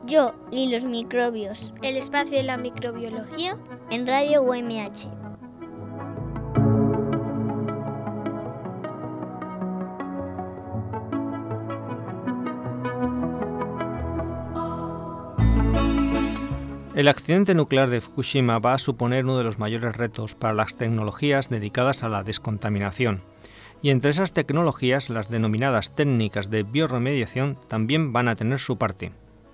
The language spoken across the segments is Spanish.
Yo y los microbios. El espacio de la microbiología en Radio UMH. El accidente nuclear de Fukushima va a suponer uno de los mayores retos para las tecnologías dedicadas a la descontaminación. Y entre esas tecnologías, las denominadas técnicas de bioremediación también van a tener su parte.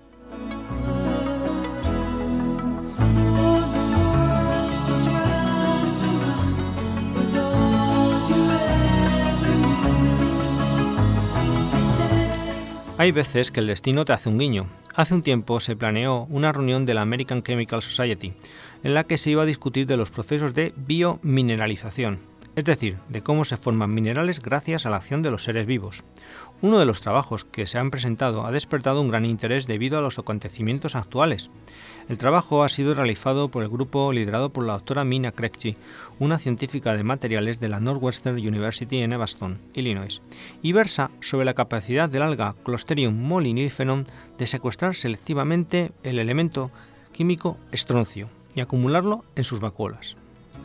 Hay veces que el destino te hace un guiño. Hace un tiempo se planeó una reunión de la American Chemical Society en la que se iba a discutir de los procesos de biomineralización, es decir, de cómo se forman minerales gracias a la acción de los seres vivos. Uno de los trabajos que se han presentado ha despertado un gran interés debido a los acontecimientos actuales. El trabajo ha sido realizado por el grupo liderado por la doctora Mina Krekci, una científica de materiales de la Northwestern University en Evanston, Illinois, y versa sobre la capacidad del alga Clostridium moliniferum de secuestrar selectivamente el elemento químico estroncio y acumularlo en sus vacuolas.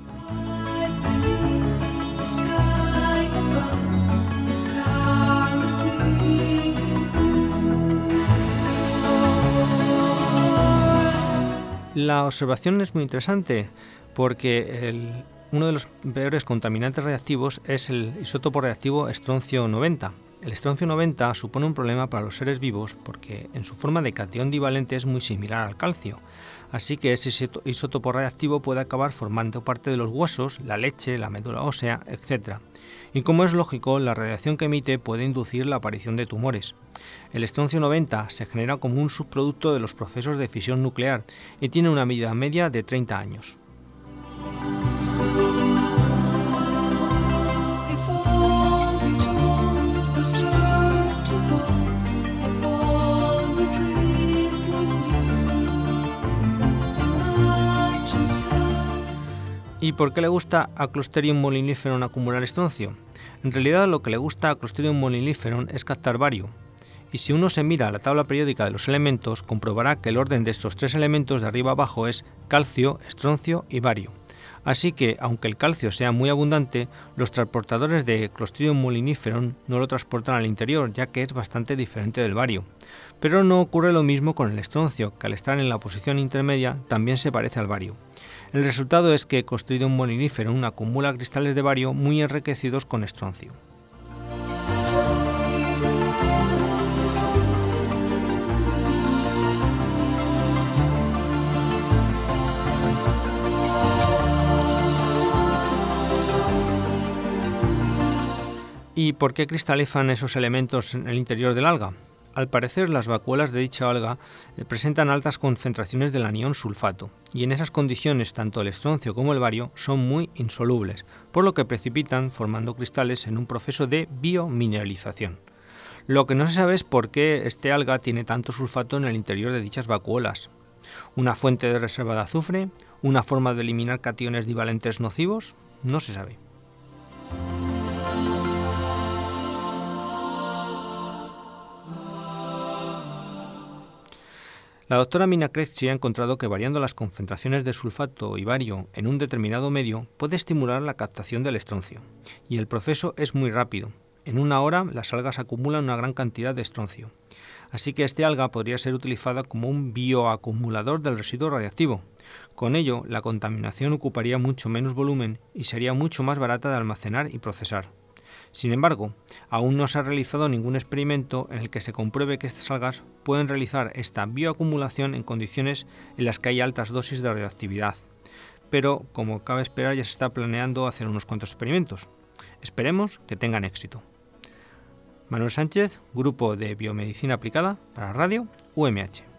La observación es muy interesante porque uno de los peores contaminantes radiactivos es el isótopo radiactivo estroncio 90. El estroncio 90 supone un problema para los seres vivos porque en su forma de catión divalente es muy similar al calcio, así que ese isótopo radiactivo puede acabar formando parte de los huesos, la leche, la médula ósea, etc. Y como es lógico, la radiación que emite puede inducir la aparición de tumores. El estroncio 90 se genera como un subproducto de los procesos de fisión nuclear y tiene una vida media de 30 años. ¿Y por qué le gusta a Clostridium moliniferum acumular estroncio? En realidad lo que le gusta a Clostridium moliniferum es captar bario. Y si uno se mira la tabla periódica de los elementos, comprobará que el orden de estos tres elementos de arriba abajo es calcio, estroncio y bario. Así que, aunque el calcio sea muy abundante, los transportadores de Clostridium moliniferum no lo transportan al interior, ya que es bastante diferente del bario. Pero no ocurre lo mismo con el estroncio, que al estar en la posición intermedia también se parece al bario. El resultado es que Clostridium moliniferum acumula cristales de bario muy enriquecidos con estroncio. ¿Y por qué cristalizan esos elementos en el interior del alga? Al parecer, las vacuolas de dicha alga presentan altas concentraciones del anión sulfato, y en esas condiciones tanto el estroncio como el bario son muy insolubles, por lo que precipitan formando cristales en un proceso de biomineralización. Lo que no se sabe es por qué este alga tiene tanto sulfato en el interior de dichas vacuolas. ¿Una fuente de reserva de azufre? ¿Una forma de eliminar cationes divalentes nocivos? No se sabe. La doctora Mina Krekci ha encontrado que variando las concentraciones de sulfato y bario en un determinado medio puede estimular la captación del estroncio, y el proceso es muy rápido. En una hora las algas acumulan una gran cantidad de estroncio, así que este alga podría ser utilizada como un bioacumulador del residuo radiactivo. Con ello, la contaminación ocuparía mucho menos volumen y sería mucho más barata de almacenar y procesar. Sin embargo, aún no se ha realizado ningún experimento en el que se compruebe que estas algas pueden realizar esta bioacumulación en condiciones en las que hay altas dosis de radioactividad. Pero, como cabe esperar, ya se está planeando hacer unos cuantos experimentos. Esperemos que tengan éxito. Manuel Sánchez, Grupo de Biomedicina Aplicada para Radio UMH.